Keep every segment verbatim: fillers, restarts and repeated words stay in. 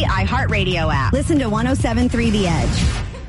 free iHeartRadio app. Listen to one oh seven point three The Edge.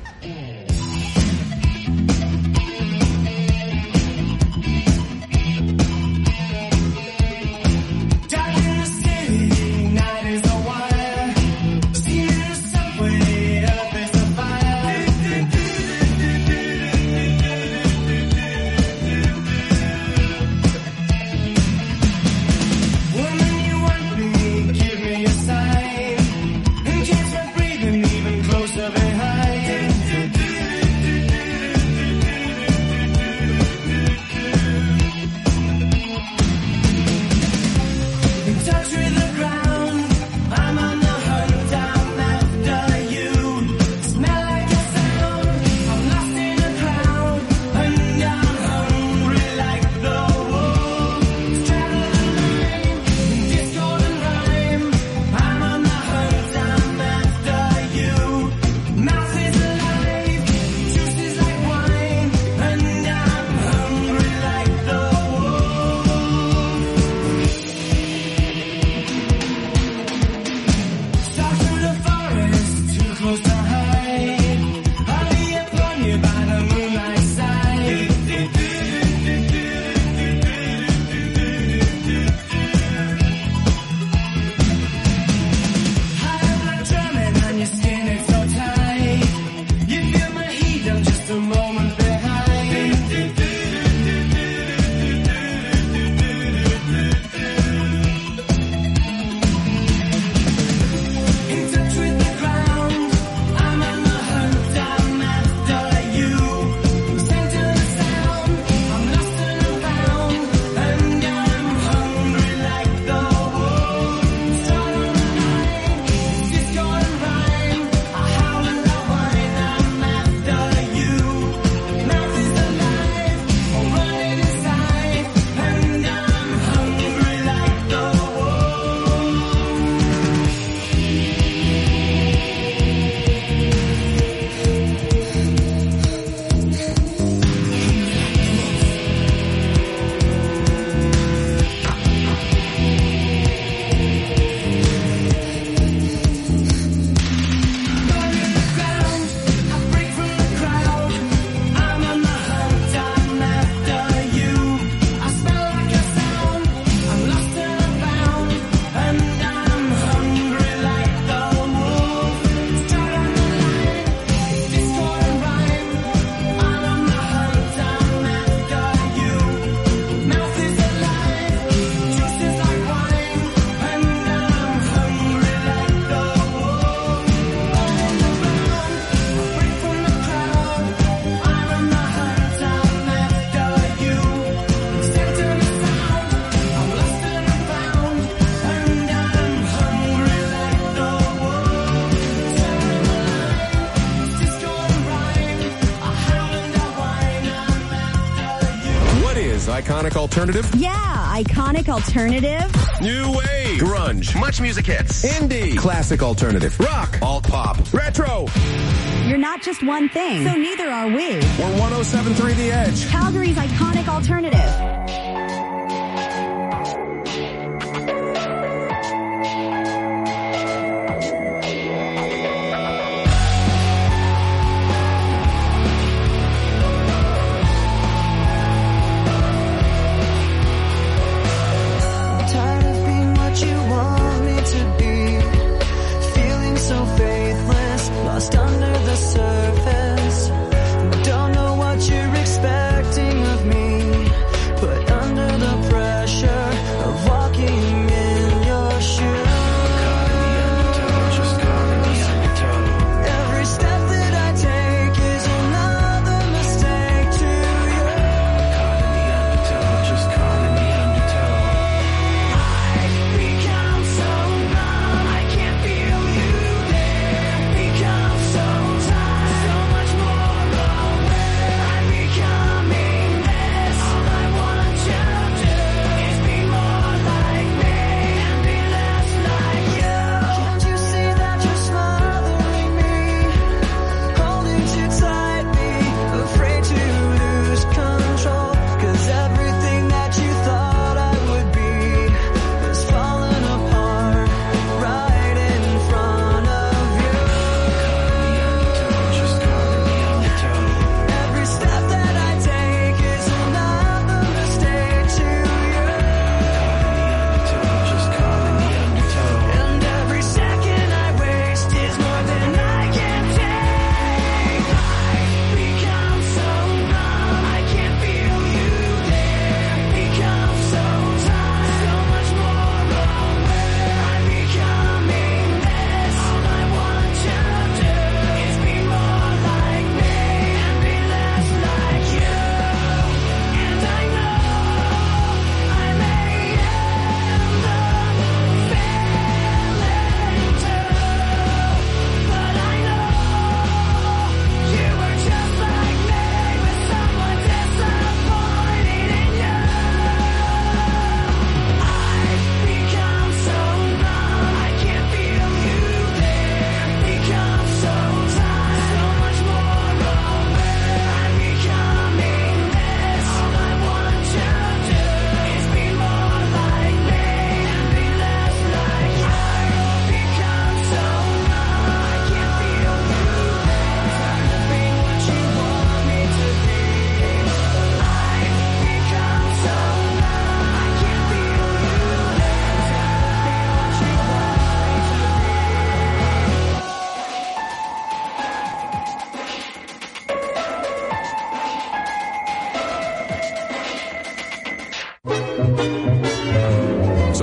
Iconic alternative? Yeah, iconic alternative. New wave. Grunge. Much music hits. Indie. Classic alternative. Rock. Alt pop. Retro. You're not just one thing, so neither are we. We're one oh seven point three The Edge. Calgary's iconic alternative. Under the surface, don't know what you're expecting of me, but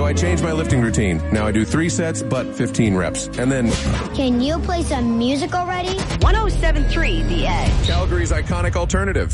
I changed my lifting routine. Now I do three sets, but fifteen reps. And then... Can you play some music already? one oh seven point three The Edge. Calgary's iconic alternative.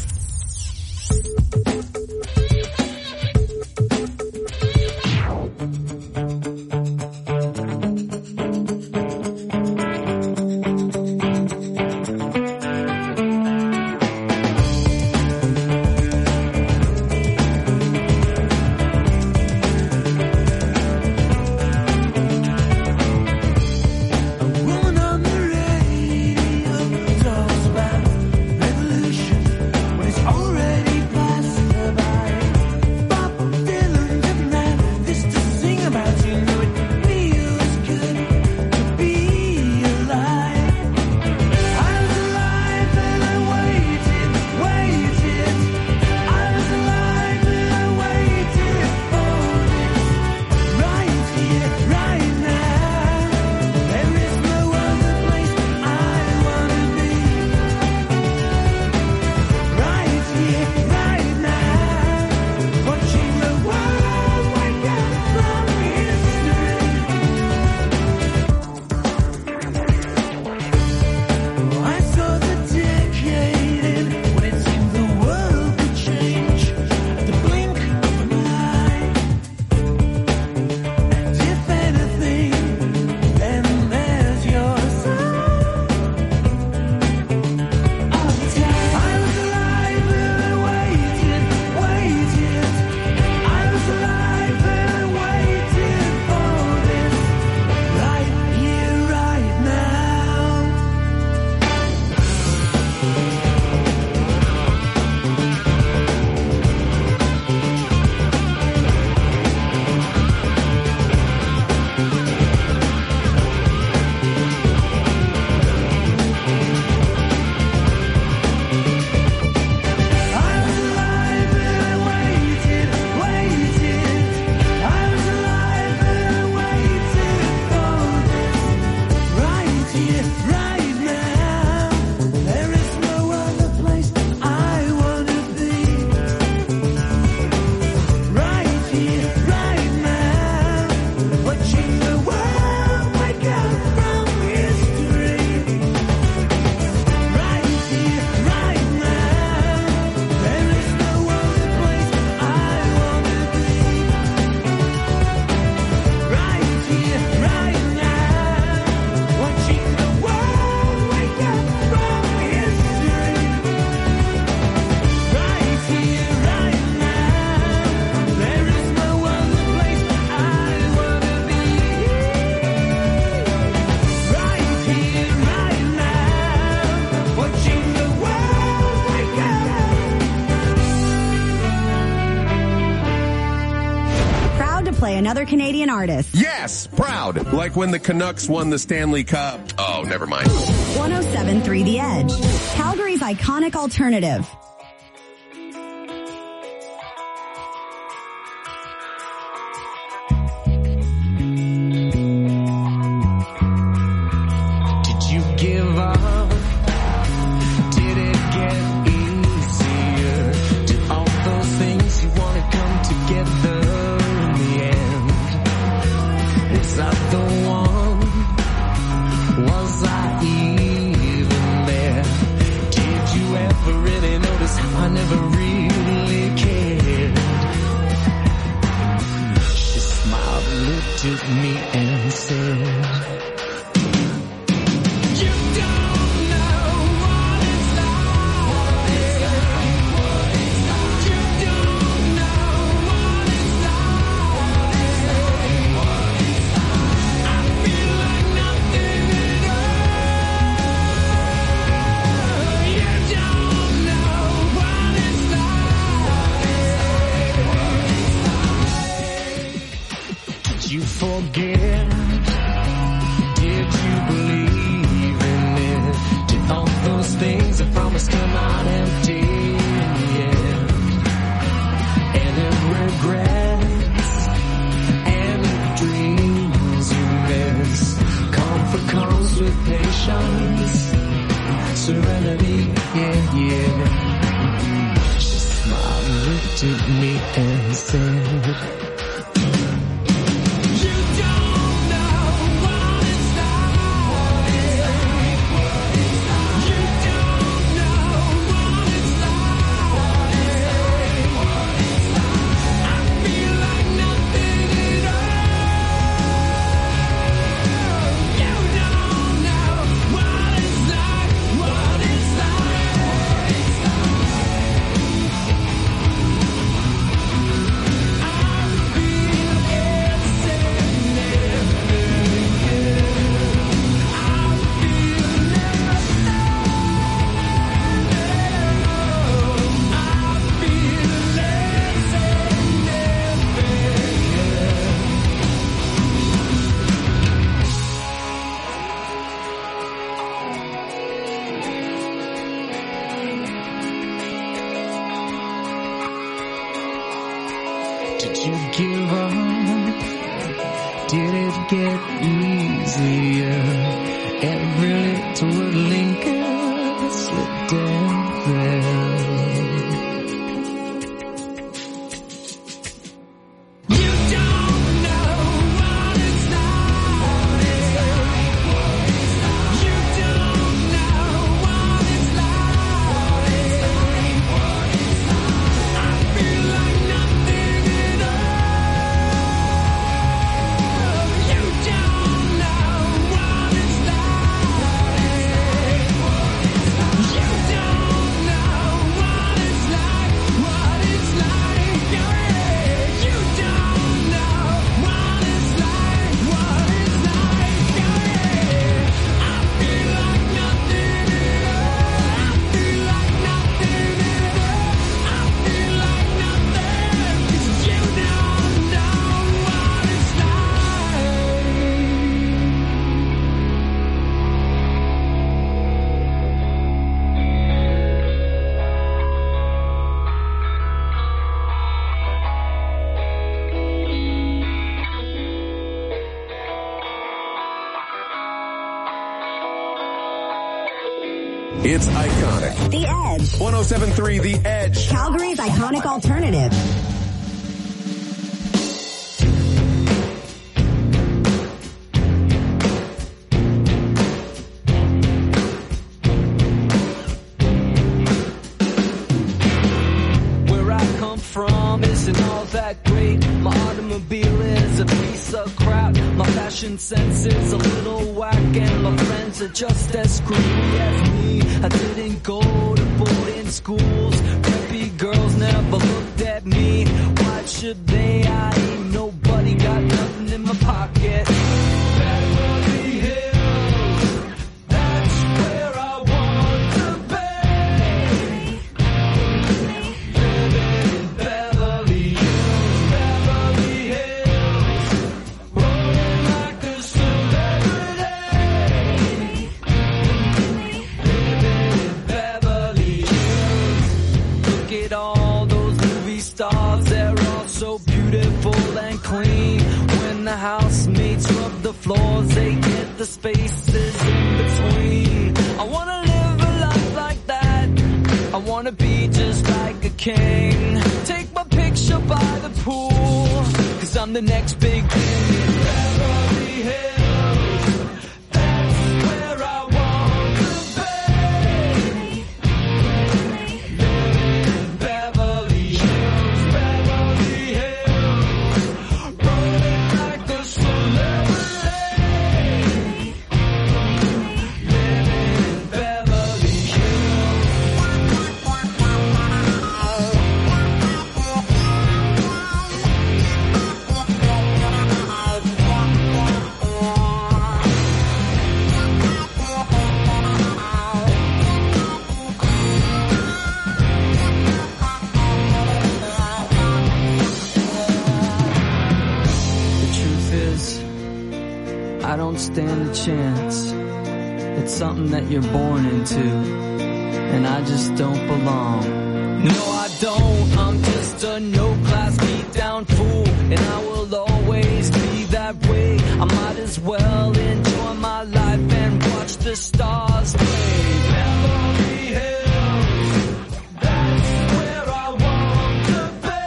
Another Canadian artist. Yes, proud. Like when the Canucks won the Stanley Cup. Oh, never mind. one oh seven point three The Edge. Calgary's iconic alternative. Did you give up? Did it get easier? Did all those things you want to come together? Was I the one? Was I even there? Did you ever really notice how I never really cared? She smiled, looked at me and said, forget? Did you believe in it? Did all those things I promised come out empty in the end? Any regrets? Any dreams you miss? Comfort comes with patience, serenity, yeah, yeah. She smiled, looked at me and said, Did you give up? Did it get easier? Every little link slipped in there. You don't know what it's like. You don't know what it's like. I feel like nothing at all. You don't know what it's like. You don't know what it's like. What it's like. Yeah. You don't know what it's like. What it's like. Yeah. I feel like nothing at all. I feel like nothing at all. I feel like nothing. 'Cause you don't know what it's It's iconic. The Edge. one oh seven point three The Edge. Calgary's iconic alternative. Where I come from isn't all that great. My automobile is a piece of crap. My fashion sense is a little whack, and my friends are just as screwy as me. I didn't go to boarding schools. Preppy girls never looked at me. Why should they? I ain't nobody, got nothing in my pocket. Beverly Hills, that's where I want to be. Living in Beverly Hills, Beverly Hills, rolling like a celebrity. Living in Beverly Hills. Look at all those movie stars, they're all so beautiful and clean. When the housemates rub the floors, they get the spaces in between. I wanna live a life like that. I wanna be just like a king. Take my picture by the pool, 'cause I'm the next big thing in Beverly Hills. That's where I want to be. Living in Beverly Hills, Beverly Hills, rolling like a celebrity. Living in Beverly Hills. The truth is, I don't stand a chance. It's something that you're born into, and I just don't belong. No, I don't. I'm just a no-class beat-down fool, and I will always be that way. I might as well enjoy my life and watch the stars play. Beverly Hills, that's where I want to be.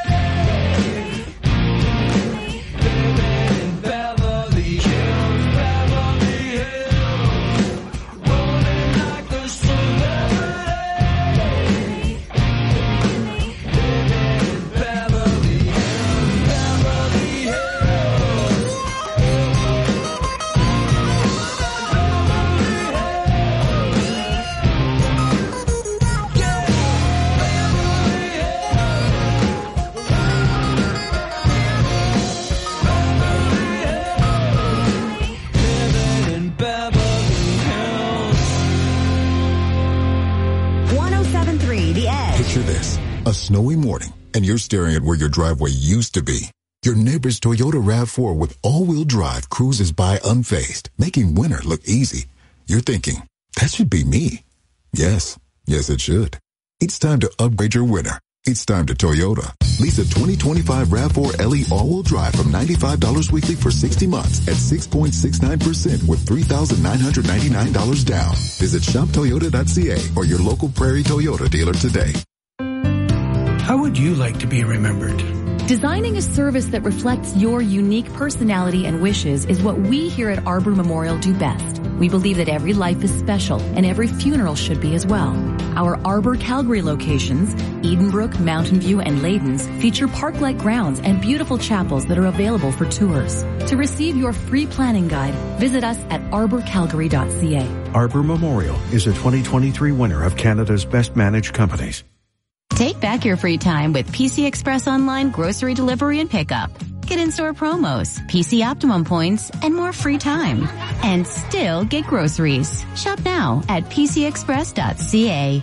Living in Beverly Hills, Beverly Hills, rolling like a celebrity. Living in Beverly Hills, Beverly Hills. Living in Beverly Hills. one oh seven point three The Edge. Picture this, a snowy morning, and you're staring at where your driveway used to be. Your neighbor's Toyota RAV four with all-wheel drive cruises by unfazed, making winter look easy. You're thinking, that should be me. Yes, yes it should. It's time to upgrade your winter. It's time to Toyota. Lease a twenty twenty-five RAV four L E all-wheel drive from ninety-five dollars weekly for sixty months at six point six nine percent with three thousand nine hundred ninety-nine dollars down. Visit shop toyota dot c a or your local Prairie Toyota dealer today. How would you like to be remembered? Designing a service that reflects your unique personality and wishes is what we here at Arbor Memorial do best. We believe that every life is special and every funeral should be as well. Our Arbor Calgary locations, Edenbrook, Mountain View, and Ladens, feature park-like grounds and beautiful chapels that are available for tours. To receive your free planning guide, visit us at arbor calgary dot c a. Arbor Memorial is a twenty twenty-three winner of Canada's Best Managed Companies. Take back your free time with P C Express Online grocery delivery and pickup. Get in-store promos, P C Optimum points, and more free time. And still get groceries. Shop now at p c express dot c a.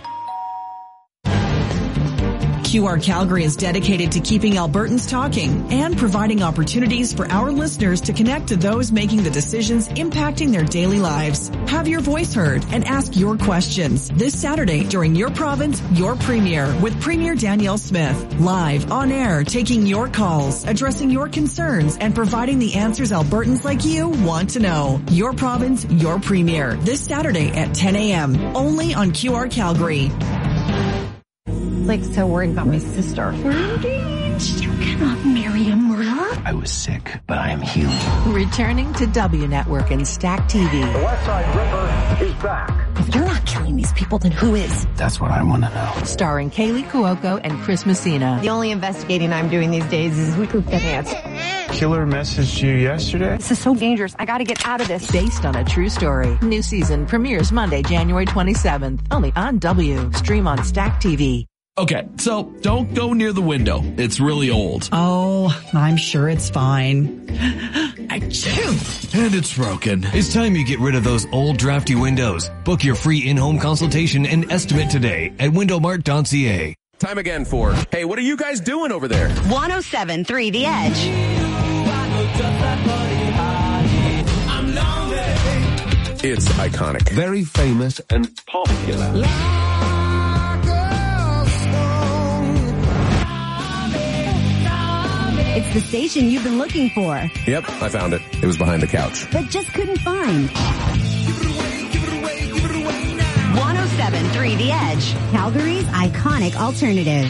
Q R Calgary is dedicated to keeping Albertans talking and providing opportunities for our listeners to connect to those making the decisions impacting their daily lives. Have your voice heard and ask your questions this Saturday during Your Province, Your Premier with Premier Danielle Smith. Live, on air, taking your calls, addressing your concerns, and providing the answers Albertans like you want to know. Your Province, Your Premier this Saturday at ten a.m. only on Q R Calgary. Like, so worried about my sister. We're engaged. You cannot marry a murderer. I was sick, but I am healed. Returning to W Network and Stack T V. The West Side Ripper is back. If you're not killing these people, then who is? That's what I want to know. Starring Kaylee Cuoco and Chris Messina. The only investigating I'm doing these days is we could get ants. Killer messaged you yesterday? This is so dangerous. I gotta get out of this. Based on a true story. New season premieres Monday, January twenty-seventh. Only on W. Stream on Stack T V. Okay, so don't go near the window. It's really old. Oh, I'm sure it's fine. Achoo! And it's broken. It's time you get rid of those old drafty windows. Book your free in-home consultation and estimate today at window mart dot c a. Time again for, hey, what are you guys doing over there? one oh seven point three The Edge. It's iconic. Very famous and popular. It's the station you've been looking for. Yep, I found it. It was behind the couch. But just couldn't find. one oh seven point three The Edge. Calgary's iconic alternative.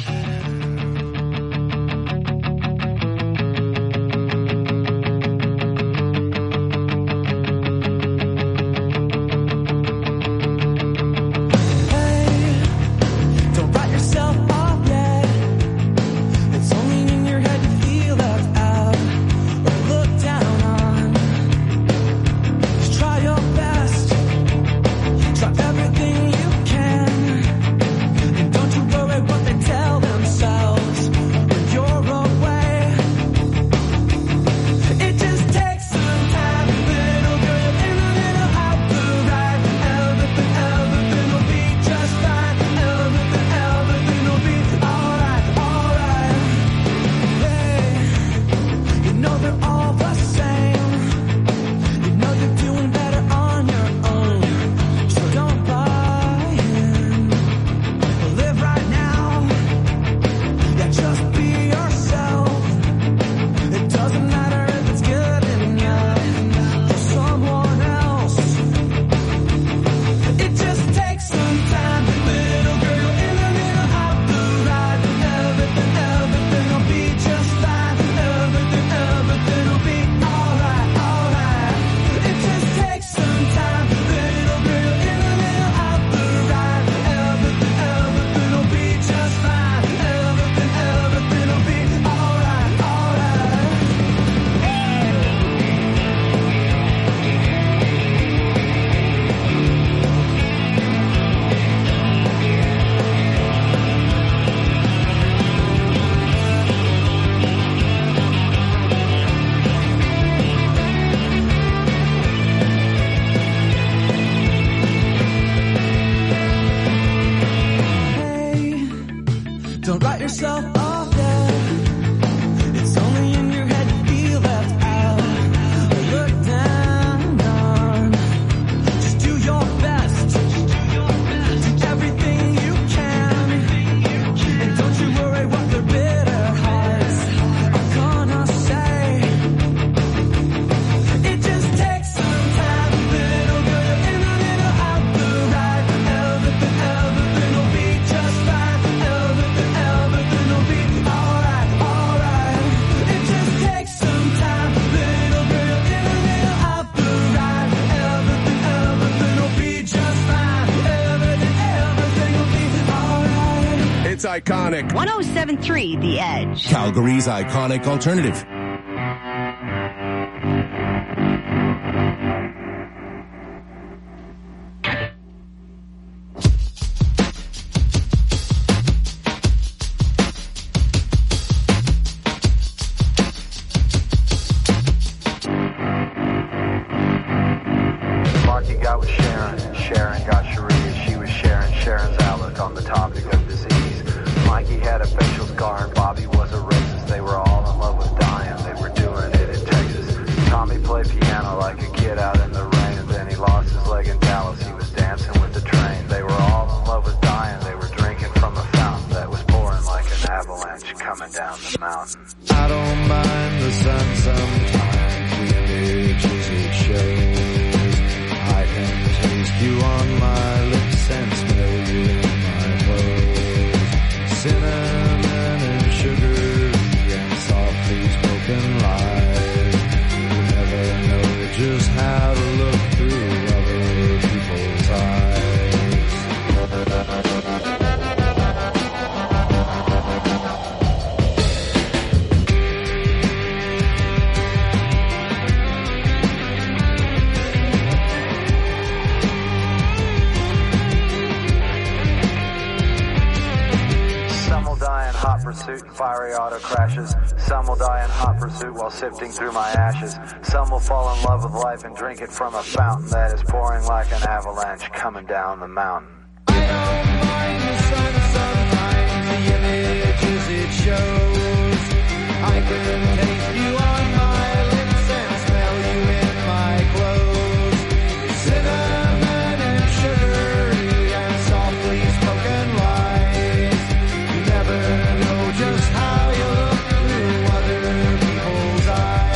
iconic. one oh seven point three The Edge. Calgary's iconic alternative. Marky got with Sharon, and Sharon got Sharia. She was sharing Sharon's outlook on the topic of disease. Mikey had a facial scar and Bobby was a racist. They were all in love with dying, they were doing it in Texas. Tommy played piano like a kid out in the rain, and then he lost his leg in Dallas. He was dancing with the train. They were all in love with dying, they were drinking from a fountain that was pouring like an avalanche coming down the mountain. I don't mind the sun sometimes, the images it shows. I can taste you on my lips and smell you in my clothes. Cinnamon and sugar and softly spoken lies. You never know just how to look through other people's eyes. Some will die in hot pursuit and fiery auto crashes. Some will die in hot pursuit while sifting through my ashes. Some will fall in love with life and drink it from a fountain that is pouring like an avalanche coming down the mountain. I don't mind the sun sometimes, the images it shows. I can taste you on my lips and smell you in my clothes. Cinnamon and sugar and softly spoken lies. You never know just how you look through other people's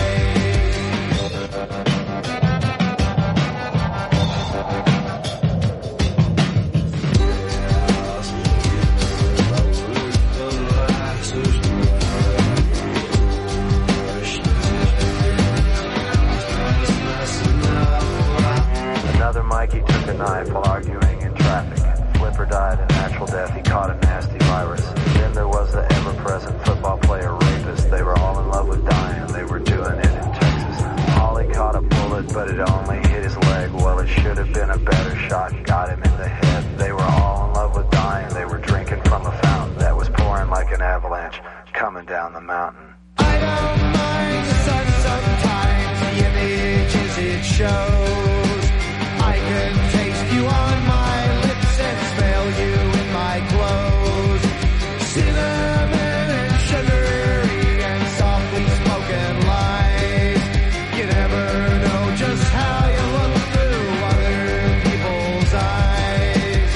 Another Mikey took a knife while arguing in traffic. Flipper died a natural death, he caught a nasty virus. Then there was the ever-present football player rapist. They were all in love with dying, they were doing it in Texas. Holly caught a bullet, but it only hit his leg. Well, it should have been a better shot, got him in the head. They were all in love with dying, they were drinking from a fountain that was pouring like an avalanche coming down the mountain. I don't mind the sun sometimes, the images it shows. I can taste you on my lips and smell you in my clothes. Cinnamon and sugar and softly spoken lies. You never know just how you look through other people's eyes.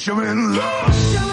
picture in love.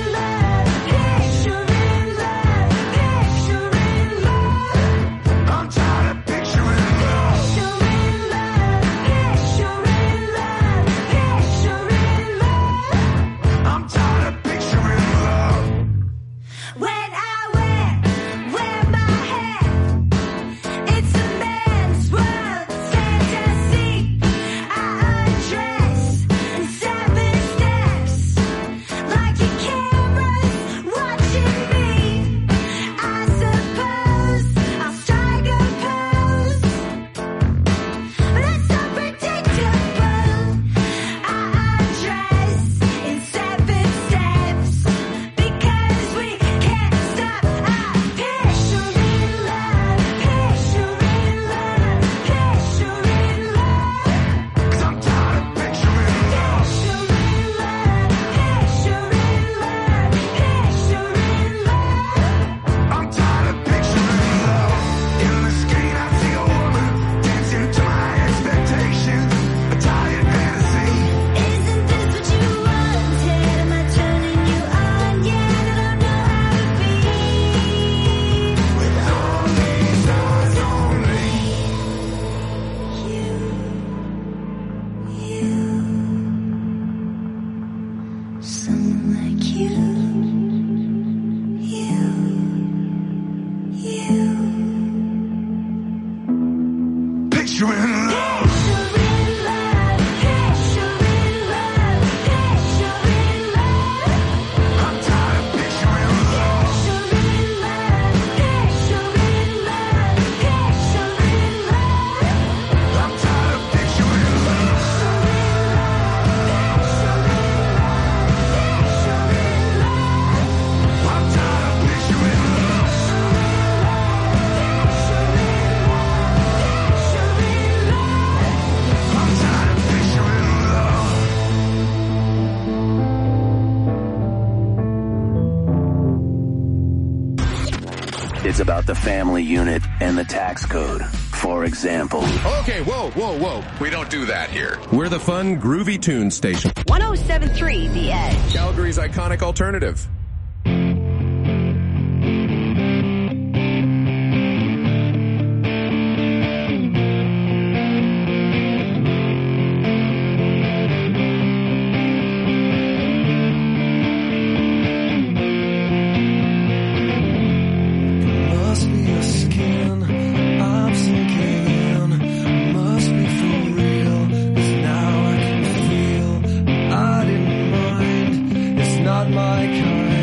It's about the family unit and the tax code, for example. Okay, whoa, whoa, whoa. We don't do that here. We're the fun, groovy tune station. one oh seven point three The Edge. Calgary's iconic alternative. My kind.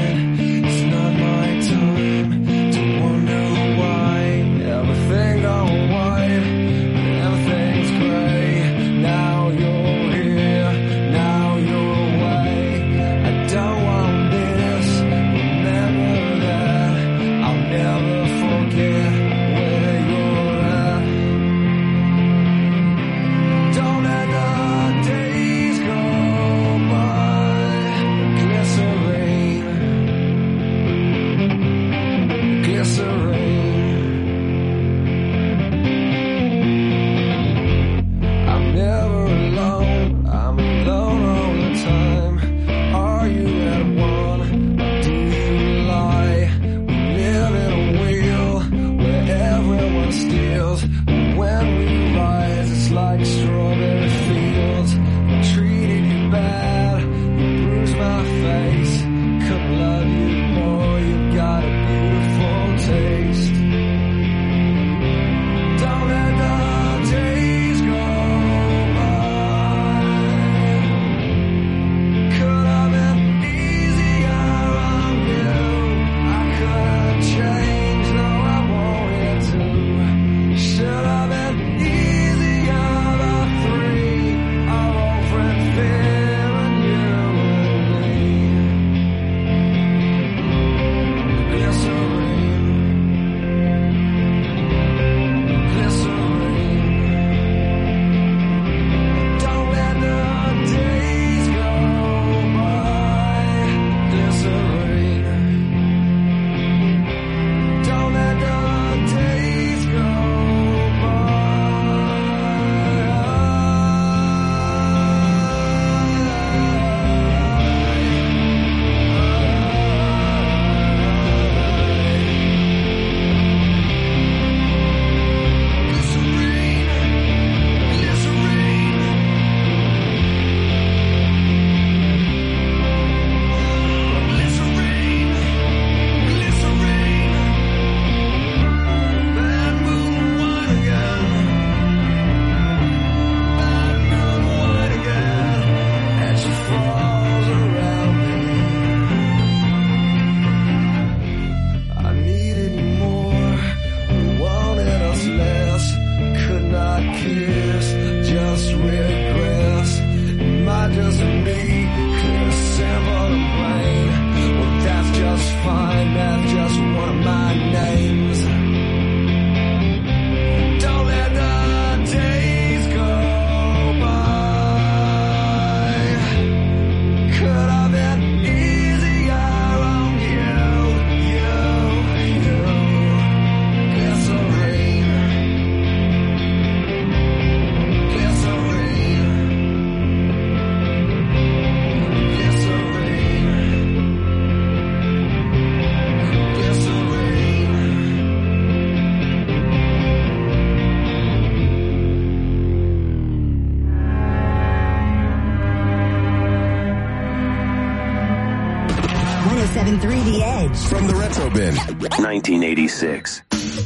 seven point three The Edge. From the Retro Bin. nineteen eighty-six.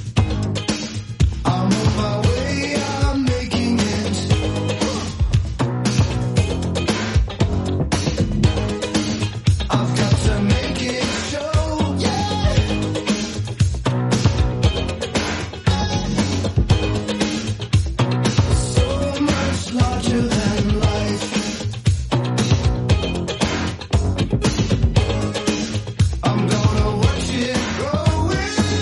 I'm on my way, I'm making it. I've got to make it show, yeah. So much larger than life. I'm gonna watch it growing.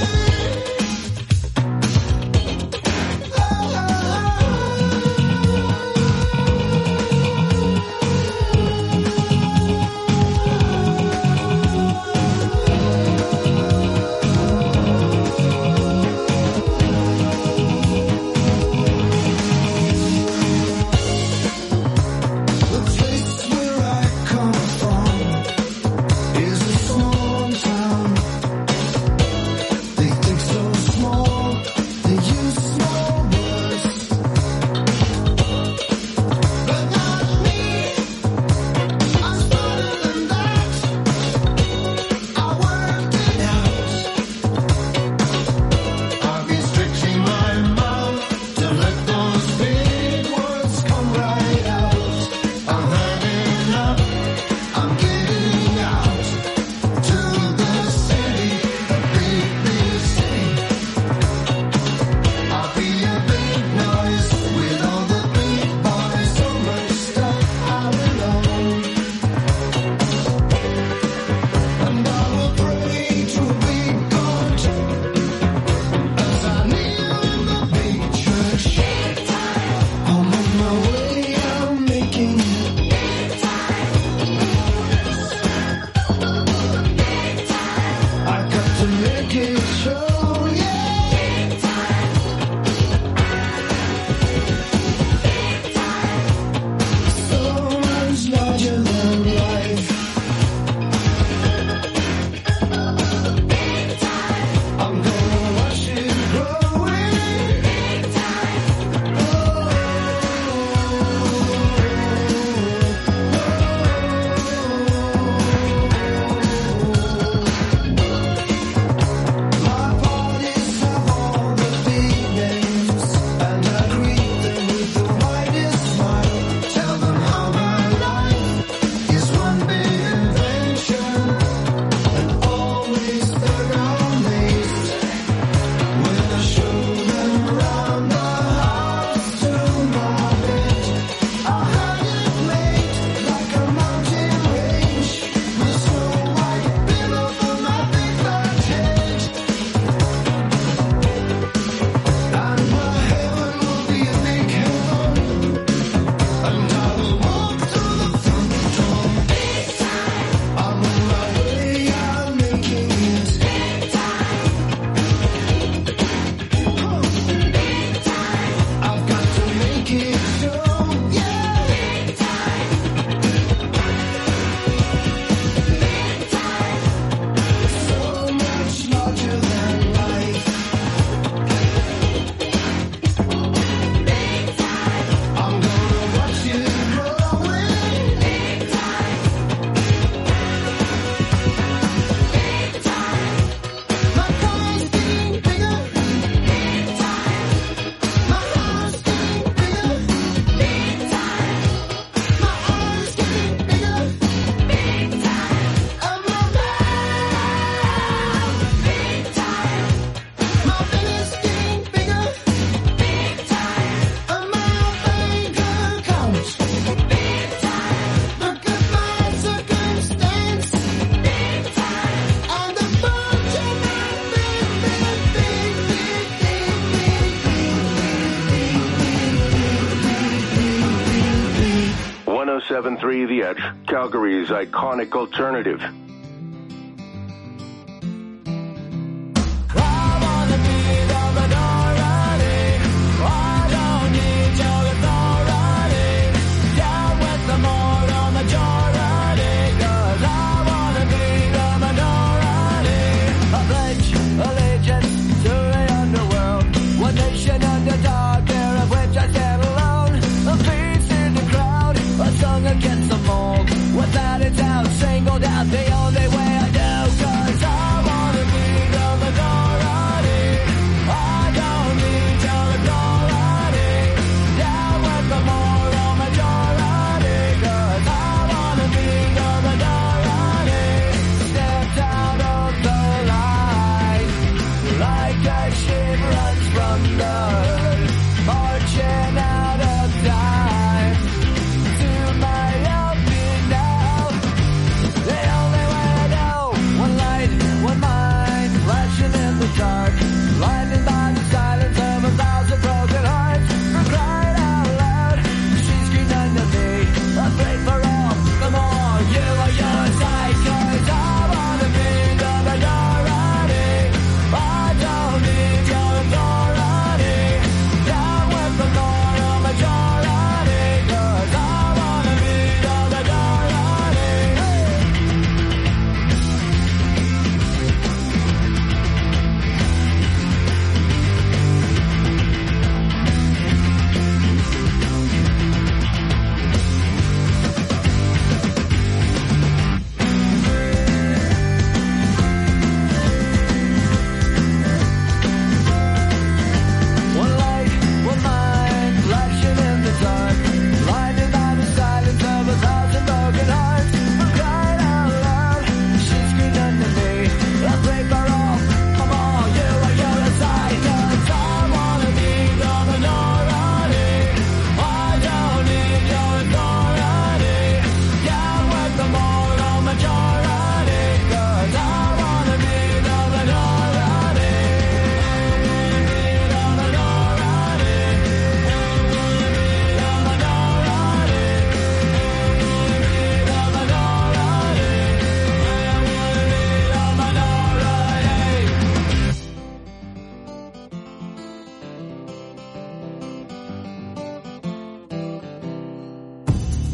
The place where I come from is a small town. They think so small, they use small words. But not me, I'm smarter than that. I worked it out. I've been stretching my mouth to let those big words come right out. I'm having enough, I'm getting out to the city, a big, big city. I'll be a big noise with all the big boys, so much stuff I will own. And I will pray to a big God as I kneel in the big church. I'm on my way, I'm making it. I got to make it show, yeah. So much larger than life. I'm gonna watch it growing. My parties have all the big names, and I greet them with the widest smile. Tell them how my life is one big adventure, and always they're amazed when I show them around the house to my bed. I had it made like a mountain range with snow white below for my big fat head. And my heaven will be a big heaven, and I will walk through the front door. I'm on my way, I'm making it. I've got to make it show, yeah. So much larger than life. I'm gonna watch it growing. My car's getting bigger. My house getting bigger. My arms getting bigger. And my mouth big time. My belly's getting bigger. And my bank account big time. Look at my circumstance big time. And the fortune I'm big, big, big, big, big, big, big, big, big, big, big. one oh seven point three The Edge, Calgary's iconic alternative. Against the mold, without a doubt, singled out, they all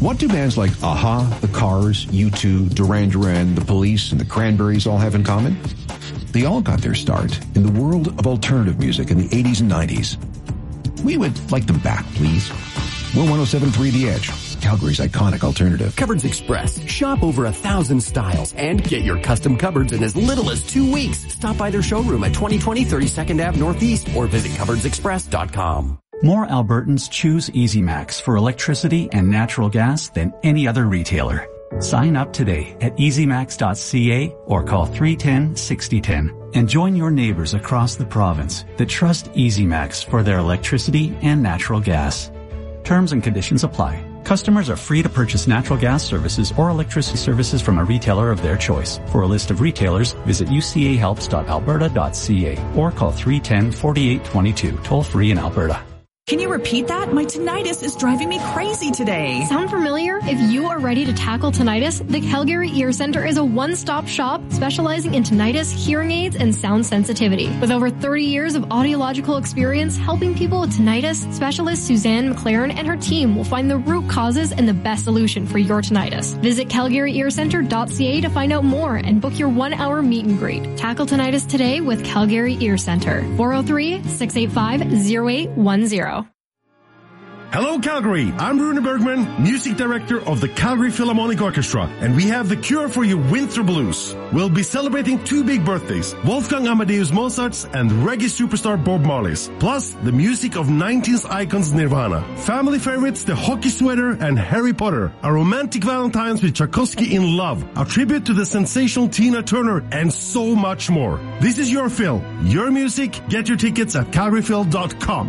What do bands like A-ha, The Cars, U two, Duran Duran, The Police, and The Cranberries all have in common? They all got their start in the world of alternative music in the eighties and nineties. We would like them back, please. We're one oh seven point three The Edge, Calgary's iconic alternative. Cupboards Express. Shop over a thousand styles and get your custom cupboards in as little as two weeks. Stop by their showroom at twenty twenty thirty-second Avenue Northeast or visit cupboards express dot com. More Albertans choose EasyMax for electricity and natural gas than any other retailer. Sign up today at easy max dot c a or call three one zero, six zero one zero and join your neighbors across the province that trust EasyMax for their electricity and natural gas. Terms and conditions apply. Customers are free to purchase natural gas services or electricity services from a retailer of their choice. For a list of retailers, visit u c a helps dot alberta dot c a or call three one zero, four eight two two, toll free in Alberta. Can you repeat that? My tinnitus is driving me crazy today. Sound familiar? If you are ready to tackle tinnitus, the Calgary Ear Center is a one-stop shop specializing in tinnitus, hearing aids, and sound sensitivity. With over thirty years of audiological experience helping people with tinnitus, specialist Suzanne McLaren and her team will find the root causes and the best solution for your tinnitus. Visit calgary ear center dot c a to find out more and book your one-hour meet and greet. Tackle tinnitus today with Calgary Ear Center. four oh three, six eight five, oh eight one oh. Hello, Calgary. I'm Rune Bergman, Music Director of the Calgary Philharmonic Orchestra, and we have the cure for your winter blues. We'll be celebrating two big birthdays, Wolfgang Amadeus Mozart's and reggae superstar Bob Marley's, plus the music of nineties icons Nirvana. Family favorites The Hockey Sweater and Harry Potter, a romantic Valentine's with Tchaikovsky in Love, a tribute to the sensational Tina Turner, and so much more. This is your Phil, your music. Get your tickets at calgary phil dot com.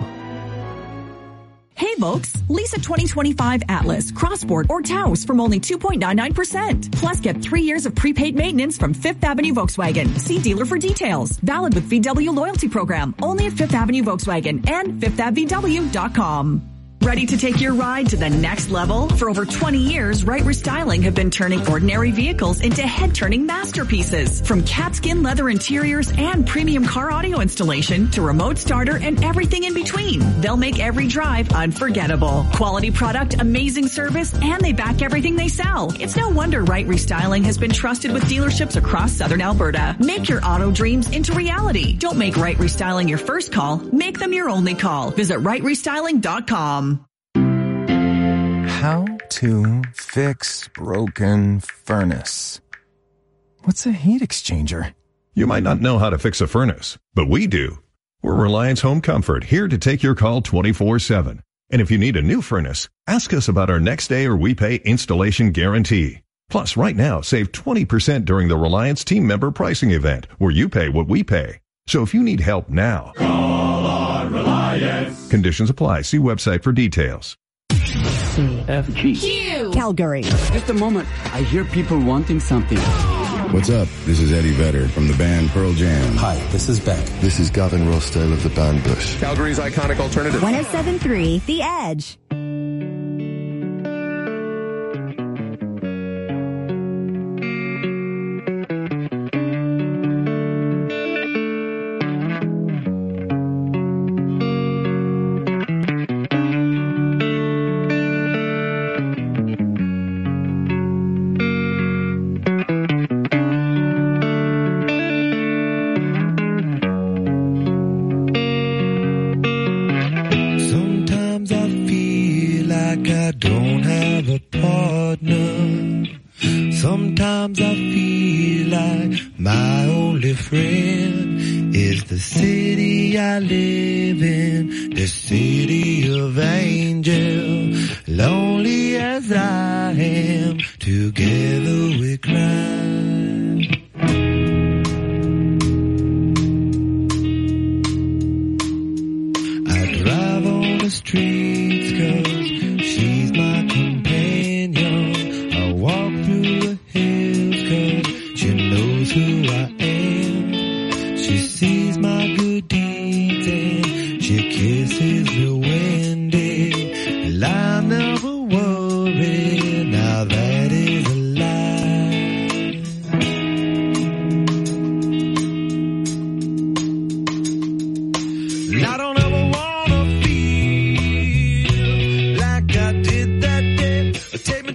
Hey folks, lease a twenty twenty-five Atlas, Crossport, or Taos from only two point nine nine percent. Plus get three years of prepaid maintenance from Fifth Avenue Volkswagen. See dealer for details. Valid with V W loyalty program. Only at Fifth Avenue Volkswagen and fifth av v w dot com. Ready to take your ride to the next level? For over twenty years, Right Restyling have been turning ordinary vehicles into head-turning masterpieces. From catskin leather interiors and premium car audio installation to remote starter and everything in between. They'll make every drive unforgettable. Quality product, amazing service, and they back everything they sell. It's no wonder Right Restyling has been trusted with dealerships across southern Alberta. Make your auto dreams into reality. Don't make Right Restyling your first call. Make them your only call. Visit right restyling dot com. How to fix broken furnace. What's a heat exchanger? You might not know how to fix a furnace, but we do. We're Reliance Home Comfort, here to take your call twenty-four seven. And if you need a new furnace, ask us about our next day or we pay installation guarantee. Plus, right now, save twenty percent during the Reliance Team Member Pricing Event, where you pay what we pay. So if you need help now, call on Reliance. Conditions apply. See website for details. C F G Q Calgary. Just a moment. I hear people wanting something. What's up? This is Eddie Vedder from the band Pearl Jam. Hi, this is Beck. This is Gavin Rossdale of the band Bush. Calgary's iconic alternative. one oh seven point three The Edge. Sometimes I feel like my only friend is the city I live in, the city of angels. Lonely as I am, together we cry. I drive on the streets 'cause she's my companion. I walk through the hills 'cause she knows who I am. She sees my good deeds and she kisses the windy. Well, I never worry, now that is a lie. And I don't ever wanna feel like I did that day. Take me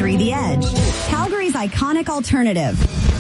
three The Edge, Calgary's iconic alternative.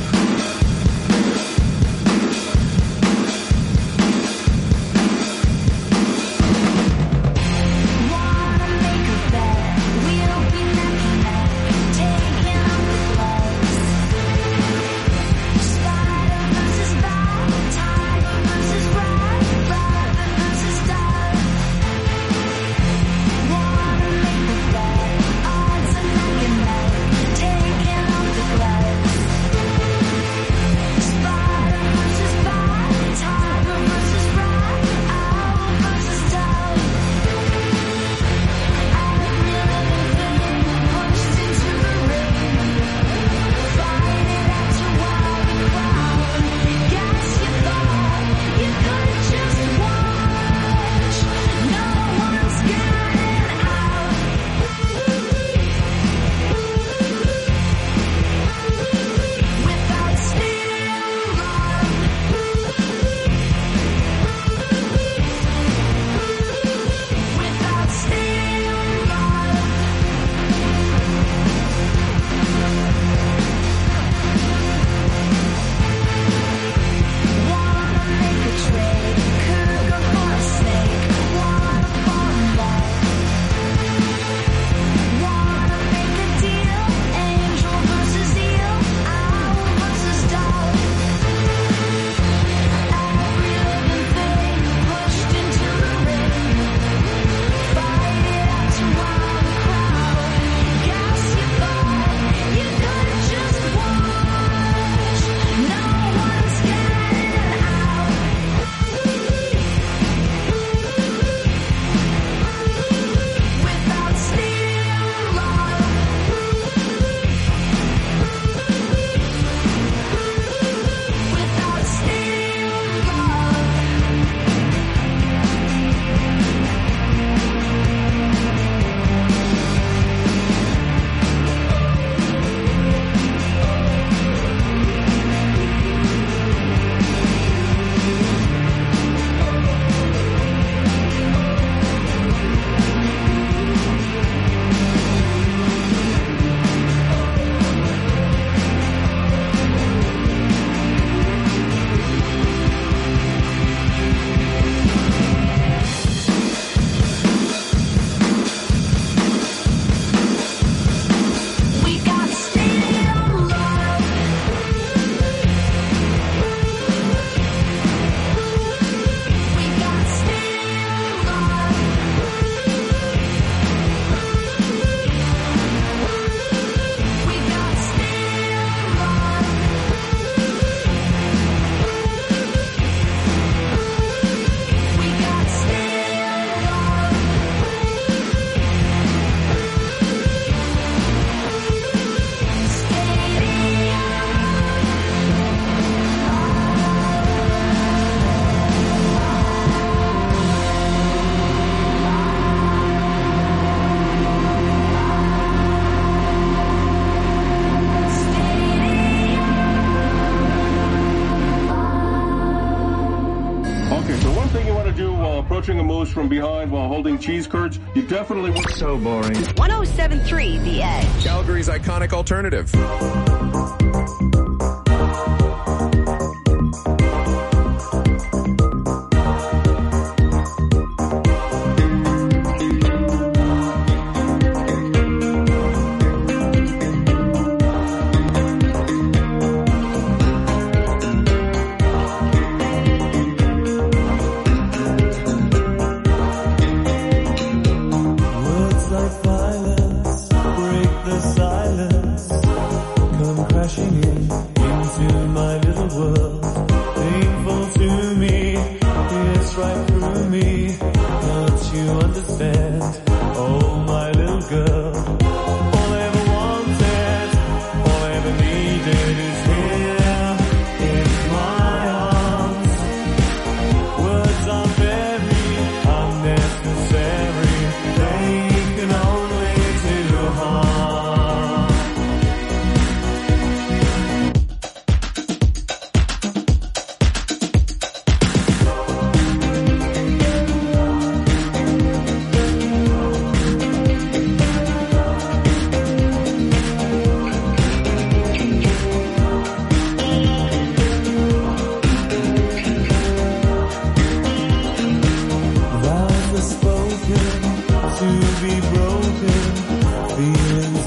approaching a moose from behind while holding cheese curds, you definitely want... So boring. one oh seven point three The Edge. Calgary's iconic alternative. Crashing broken, feeling